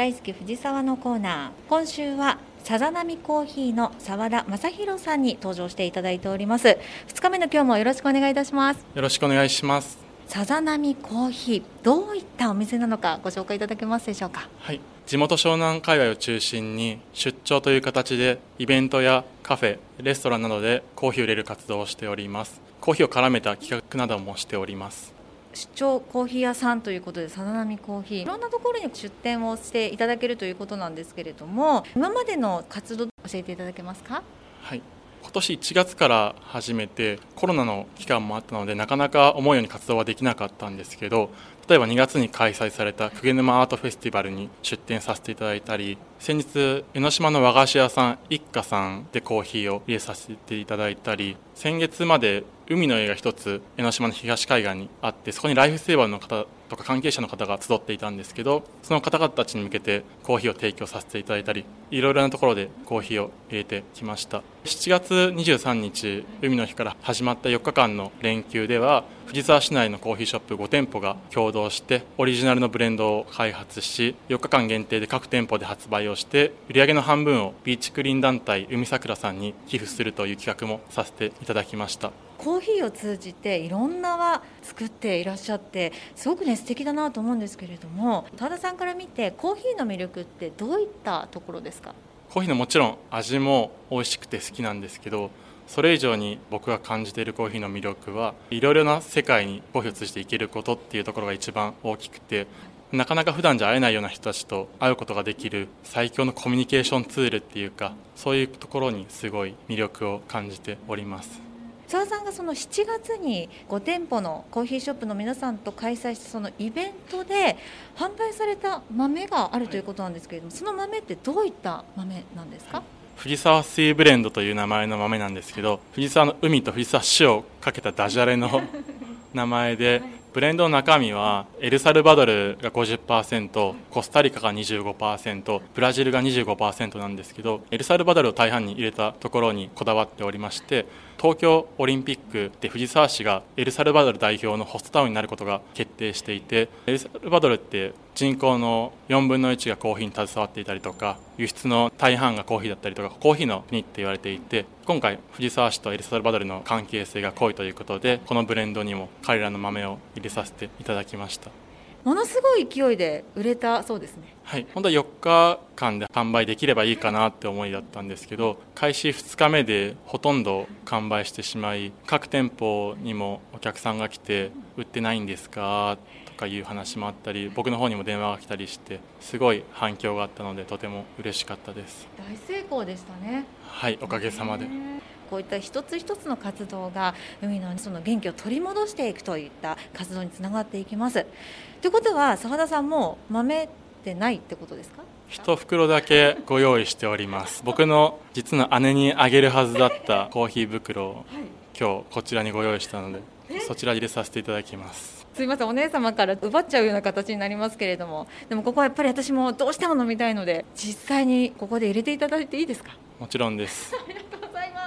大好き藤沢のコーナー。今週はさざなみコーヒーの澤田正宏さんに登場していただいております。2日目の今日もよろしくお願いいたします。 よろしくお願いします。 さざなみコーヒー、どういったお店なのかご紹介いただけますでしょうか。 はい、地元湘南界隈を中心に出張という形でイベントやカフェ、レストランなどでコーヒーを入れる活動をしております。コーヒーを絡めた企画などもしております。 出張コーヒー屋さんということでさざなみコーヒー、いろんなところに出店をしていただけるということなんですけれども、今までの活動教えていただけますか。 はい、今年1月から始めてコロナの期間もあったのでなかなか思うように活動はできなかったんですけど、例えば2月に開催された鵠沼アートフェスティバルに出展させていただいたり、先日江ノ島の和菓子屋さん一家さんでコーヒーを入れさせていただいたり、先月まで海の家が一つ江ノ島の東海岸にあって、そこにライフセーバーの方とか関係者の方が集っていたんですけど、その方々たちに向けてコーヒーを提供させていただいたり、いろいろなところでコーヒーを入れてきました。7月23日海の日から始まった4日間の連休では、藤沢市内のコーヒーショップ5店舗が共同してオリジナルのブレンドを開発し、4日間限定で各店舗で発売をして、売上の半分をビーチクリーン団体海桜さんに寄付するという企画もさせていただきました。 コーヒーを通じていろんな輪作っていらっしゃって、すごくね素敵だなと思うんですけれども、田田さんから見てコーヒーの魅力ってどういったところですか。 コーヒーのもちろん味も美味しくて好きなんですけど、それ以上に僕が感じているコーヒーの魅力はいろいろな世界にコーヒーを通じていけることっていうところが一番大きくて、なかなか普段じゃ会えないような人たちと会うことができる最強のコミュニケーションツールっていうか、そういうところにすごい魅力を感じております。 澤さんがその7月に5店舗のコーヒーショップの皆さんと開催したそのイベントで販売された豆があるということなんですけれども、その豆ってどういった豆なんですか。 藤沢シーブレンドという名前の豆なんですけど、藤沢の海と藤沢市をかけたダジャレの名前で、ブレンドの中身はエルサルバドルが 50%、 コスタリカが 25%、 ブラジルが 25% なんですけど、エルサルバドルを大半に入れたところにこだわっておりまして、東京オリンピックで藤沢市がエルサルバドル代表のホストタウンになることが決定していて、エルサルバドルって人口の4分の1がコーヒーに携わっていたりとか、輸出の大半がコーヒーだったりとか、コーヒーの国って言われていて、今回藤沢市とエルサルバドルの関係性が濃いということで、このブレンドにも彼らの豆を入れさせていただきました。 ものすごい勢いで売れたそうですね。 はい、本当は4日間で販売できればいいかなって思いだったんですけど、開始2日目でほとんど完売してしまい、各店舗にもお客さんが来て売ってないんですかとかいう話もあったり、僕の方にも電話が来たりして、すごい反響があったのでとても嬉しかったです。 大成功でしたね。 はい、おかげさまで。 こういった一つ一つの活動が海のその元気を取り戻していくといった活動につながっていきます。ということは澤田さんも豆ってないってことですか。 一袋だけご用意しております。僕の実の姉にあげるはずだったコーヒー袋を今日こちらにご用意したので、そちら入れさせていただきます。 すいません、お姉様から奪っちゃうような形になりますけれども、でもここはやっぱり私もどうしても飲みたいので、実際にここで入れていただいていいですか。 もちろんです。 ありがとうございます。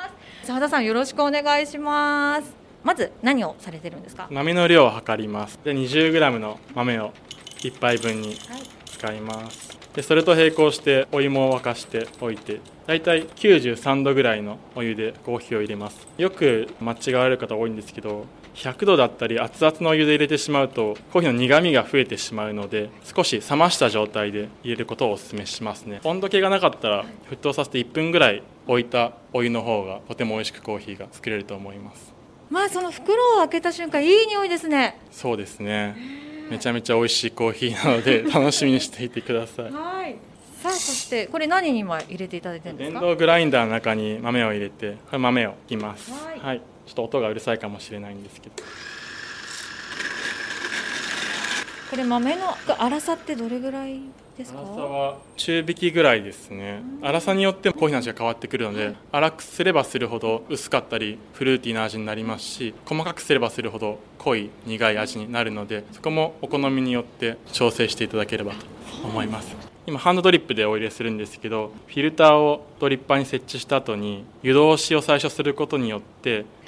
澤田さんよろしくお願いします。まず何をされてるんですか。 豆の量を測ります。で 20g の豆を1杯分に使います。でそれと並行してお湯も沸かしておいて、だいたい93度ぐらいのお湯でコーヒーを入れます。よく間違われる方多いんですけど、100度だったり熱々のお湯で入れてしまうとコーヒーの苦みが増えてしまうので、少し冷ました状態で入れることをお勧めしますね。温度計がなかったら沸騰させて1分ぐらい置いたお湯の方がとても美味しくコーヒーが作れると思います。 その袋を開けた瞬間いい匂いですね。 そうですね、めちゃめちゃ美味しいコーヒーなので楽しみにしていてください。 はい。さあそしてこれ何に今入れていただいてるんですか。 電動グラインダーの中に豆を入れて、これ豆をいきます。はい、ちょっと音がうるさいかもしれないんですけど、 これ豆の粗さってどれぐらいですか。 粗さは中引きぐらいですね。粗さによってコーヒーの味が変わってくるので、粗くすればするほど薄かったりフルーティーな味になりますし、細かくすればするほど濃い苦い味になるので、そこもお好みによって調整していただければと思います。今ハンドドリップでお入れするんですけど、フィルターをドリッパーに設置した後に湯通しを最初することによって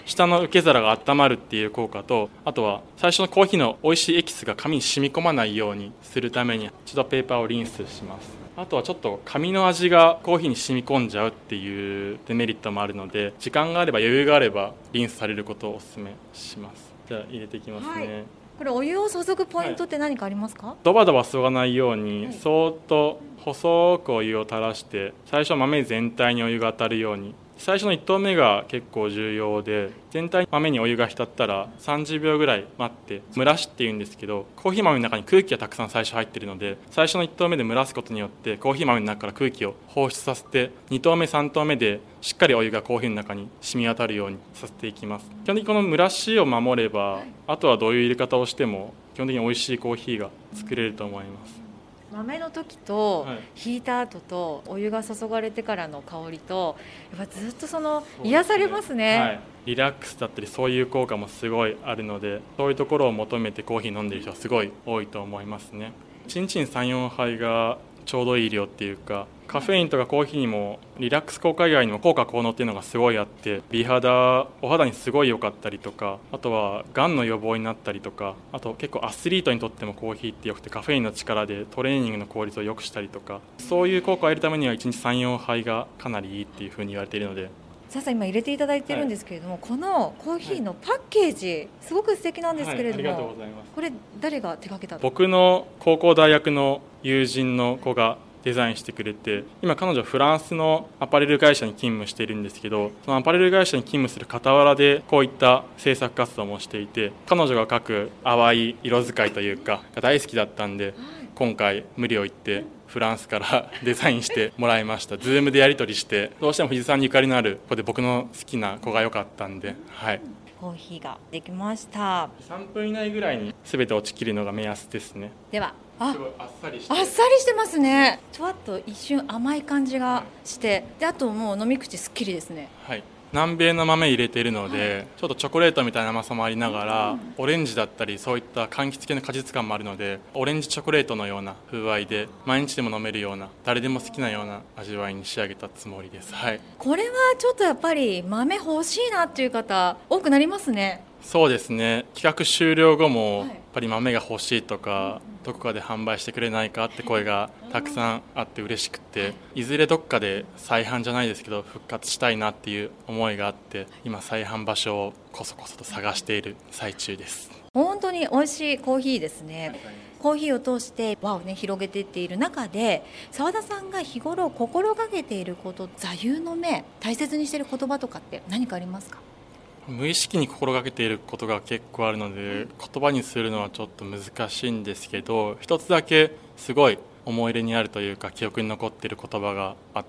下の受け皿が温まるっていう効果と、あとは最初のコーヒーの美味しいエキスが紙に染み込まないようにするために一度ペーパーをリンスします。あとはちょっと紙の味がコーヒーに染み込んじゃうっていうデメリットもあるので、時間があれば余裕があればリンスされることをお勧めします。じゃあ入れていきますね、はい。 これお湯を注ぐポイントって何かありますか？ ドバドバ注がないように、そーっと細くお湯を垂らして、最初は豆全体にお湯が当たるように。最初の1投目が結構重要で、全体に豆にお湯が浸ったら30秒ぐらい待って蒸らしっていうんですけど、コーヒー豆の中に空気がたくさん最初入っているので、最初の1投目で蒸らすことによってコーヒー豆の中から空気を放出させて、2投目3投目でしっかりお湯がコーヒーの中に染み渡るようにさせていきます。基本的にこの蒸らしを守れば、あとはどういう入れ方をしても基本的に美味しいコーヒーが作れると思います。 豆の時と引いた後とお湯が注がれてからの香りと、やっぱずっと癒されますね。はい、 リラックスだったりそういう効果もすごいあるので、そういうところを求めてコーヒー飲んでいる人はすごい多いと思いますね。1日に 3,4 杯がちょうどいい量っていうか、カフェインとかコーヒーにもリラックス効果以外にも効果効能っていうのがすごいあって、美肌、お肌にすごい良かったりとか、あとはがんの予防になったりとか、あと結構アスリートにとってもコーヒーって良くて、カフェインの力でトレーニングの効率を良くしたりとか、そういう効果を得るためには1日 3,4 杯がかなりいいっていうふうに言われているので。 さあ今入れていただいているんですけれども、このコーヒーのパッケージすごく素敵なんですけれども、 ありがとうございます。 これ誰が手掛けたの？ 僕の高校大学の友人の子がデザインしてくれて、今彼女はフランスのアパレル会社に勤務しているんですけど、そのアパレル会社に勤務する傍らでこういった制作活動もしていて、彼女が描く淡い色使いというかが大好きだったんで、今回無理を言ってフランスからデザインしてもらいました。Zoom でやり取りして、どうしても藤井さんにゆかりのある子で僕の好きな子が良かったんで、はい、 コーヒーができました。 3分以内ぐらいに全て落ちきるのが目安ですね。 では、 すごいあっさりして、 あっさりしてますね。ちょっと一瞬甘い感じがして、であともう飲み口すっきりですね。 はい、南米の豆入れているので、ちょっとチョコレートみたいな甘さもありながら、オレンジだったりそういった柑橘系の果実感もあるので、オレンジチョコレートのような風合いで毎日でも飲めるような、誰でも好きなような味わいに仕上げたつもりです。はい、 これはちょっとやっぱり豆欲しいなっていう方多くなりますね。 そうですね、企画終了後もやっぱり豆が欲しいとか、どこかで販売してくれないかって声がたくさんあって嬉しくて、いずれどっかで再販じゃないですけど復活したいなっていう思いがあって、今再販場所をこそこそと探している最中です。 本当に美味しいコーヒーですね。コーヒーを通して輪を広げていっている中で、澤田さんが日頃心がけていること、座右の銘、大切にしている言葉とかって何かありますか？ 無意識に心がけていることが結構あるので、言葉にするのはちょっと難しいんですけど、一つだけすごい思い入れにあるというか記憶に残っている言葉があって、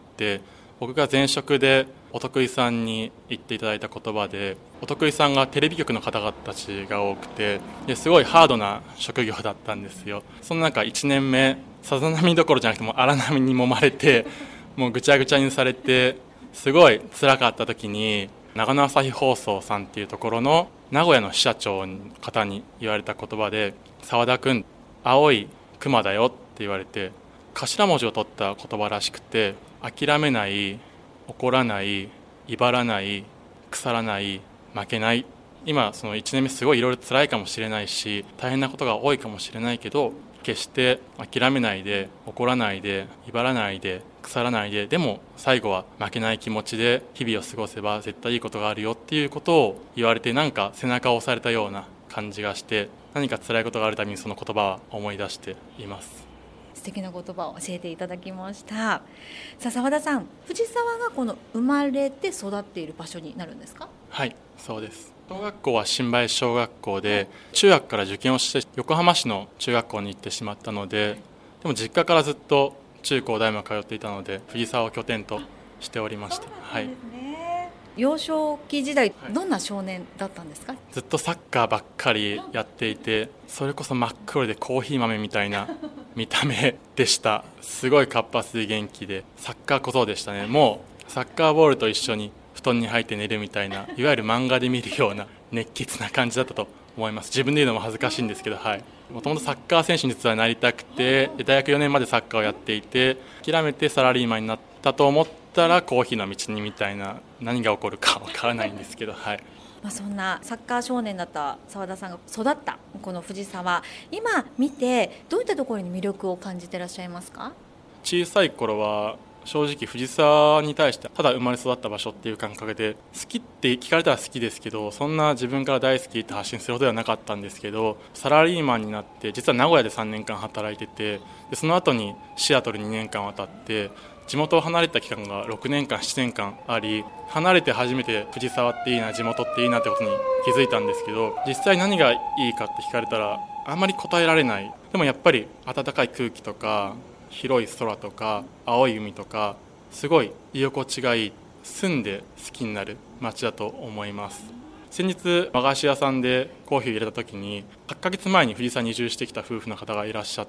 僕が前職でお得意さんに言っていただいた言葉で、お得意さんがテレビ局の方々たちが多くて、すごいハードな職業だったんですよ。その中1年目さざ波どころじゃなくても荒波に揉まれて、もうぐちゃぐちゃにされてすごい辛かった時に、長野朝日放送さんっていうところの名古屋の支社長の方に言われた言葉で、澤田君青い熊だよって言われて、頭文字を取った言葉らしくて、諦めない、怒らない、威張らない、腐らない、負けない。今その1年目すごいいろいろ辛いかもしれないし、大変なことが多いかもしれないけど、決して諦めないで、怒らないで、威張らないで、腐らないで、でも最後は負けない気持ちで日々を過ごせば絶対いいことがあるよっていうことを言われて、なんか背中を押されたような感じがして、何か辛いことがあるたびにその言葉を思い出しています。 素敵な言葉を教えていただきました。さあ澤田さん、藤沢がこの生まれて育っている場所になるんですか？ はい、そうです。小学校は新梅小学校で、中学から受験をして横浜市の中学校に行ってしまったので、でも実家からずっと中高大も通っていたので、藤沢を拠点としておりました。はい。 幼少期時代、どんな少年だったんですか？ ずっとサッカーばっかりやっていて、それこそ真っ黒でコーヒー豆みたいな見た目でした。すごい活発で元気で、サッカー小僧でしたね。もうサッカーボールと一緒に布団に入って寝るみたいな、いわゆる漫画で見るような熱血な感じだったと思います。自分で言うのも恥ずかしいんですけど、はい。もともとサッカー選手に実はなりたくて、大学4年までサッカーをやっていて、諦めてサラリーマンになったと思ったらコーヒーの道にみたいな、何が起こるかわからないんですけど、はい。 そんなサッカー少年だった澤田さんが育ったこの藤沢、今見てどういったところに魅力を感じていらっしゃいますか？ 小さい頃は正直藤沢に対してただ生まれ育った場所っていう感覚で、好きって聞かれたら好きですけど、そんな自分から大好きって発信するほどではなかったんですけど、サラリーマンになって実は名古屋で3年間働いてて、でその後にシアトル2年間渡って地元を離れた期間が6年間7年間あり、離れて初めて藤沢っていいな、地元っていいなってことに気づいたんですけど、実際何がいいかって聞かれたらあんまり答えられない。でもやっぱり暖かい空気とか広い空とか青い海とか、すごい居心地がいい、住んで好きになる街だと思います。先日和菓子屋さんでコーヒーを入れた時に、8ヶ月前に藤沢に移住してきた夫婦の方がいらっしゃって、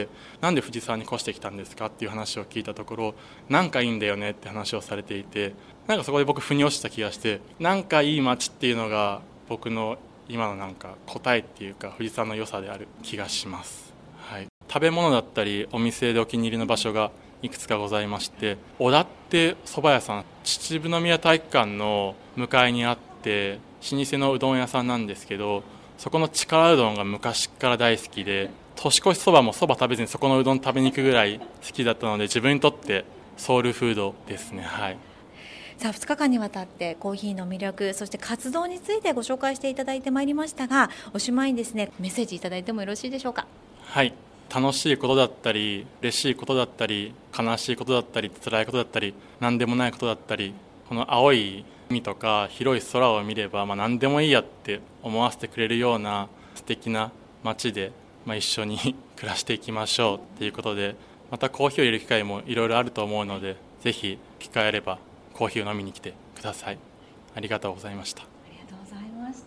なんで藤沢に越してきたんですかっていう話を聞いたところ、なんかいいんだよねって話をされていて、なんかそこで僕腑に落ちた気がして、なんかいい街っていうのが僕の今のなんか答えっていうか藤沢の良さである気がします。はい、食べ物だったりお店でお気に入りの場所がいくつかございまして、小田って蕎麦屋さん、秩父宮体育館の向かいにあって老舗のうどん屋さんなんですけど、そこの力うどんが昔から大好きで、年越しそばもそば食べずにそこのうどん食べに行くぐらい好きだったので、自分にとってソウルフードですね。はい。 さあ2日間にわたってコーヒーの魅力、そして活動についてご紹介していただいてまいりましたが、おしまいにですね、メッセージいただいてもよろしいでしょうか？ はい、楽しいことだったり嬉しいことだったり悲しいことだったり辛いことだったり何でもないことだったり、この青い海とか広い空を見れば、何でもいいやって思わせてくれるような素敵な街で、一緒に暮らしていきましょうっていうことで、またコーヒーを入れる機会もいろいろあると思うので、ぜひ機会あればコーヒーを飲みに来てください。ありがとうございました。 ありがとうございました。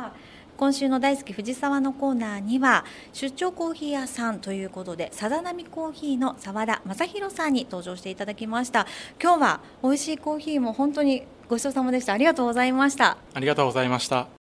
今週の大好き藤沢のコーナーには、出張コーヒー屋さんということでさざなみコーヒーの澤田正宏さんに登場していただきました。今日は美味しいコーヒーも本当にごちそうさまでした。ありがとうございました。 ありがとうございました。